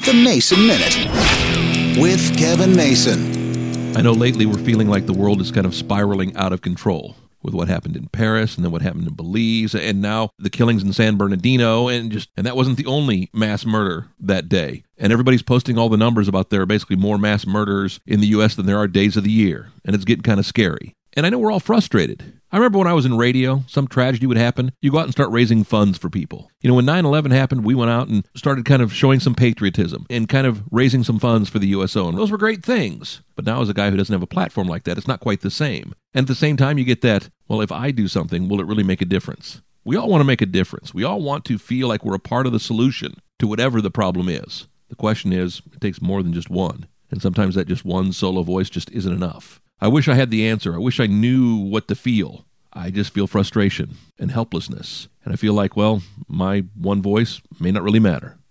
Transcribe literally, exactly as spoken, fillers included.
The Mason Minute with Kevin Mason. I know lately we're feeling like the world is kind of spiraling out of control with what happened in Paris and then what happened in Belize and now the killings in San Bernardino, and just and that wasn't the only mass murder that day. And everybody's posting all the numbers about there are basically more mass murders in the U S than there are days of the year, and it's getting kind of scary. And I know we're all frustrated. I remember when I was in radio, some tragedy would happen, you go out and start raising funds for people. You know, when nine eleven happened, we went out and started kind of showing some patriotism and kind of raising some funds for the U S O, and those were great things. But now as a guy who doesn't have a platform like that, it's not quite the same. And at the same time, you get that, well, if I do something, will it really make a difference? We all want to make a difference. We all want to feel like we're a part of the solution to whatever the problem is. The question is, it takes more than just one. And sometimes that just one solo voice just isn't enough. I wish I had the answer. I wish I knew what to feel. I just feel frustration and helplessness. And I feel like, well, my one voice may not really matter.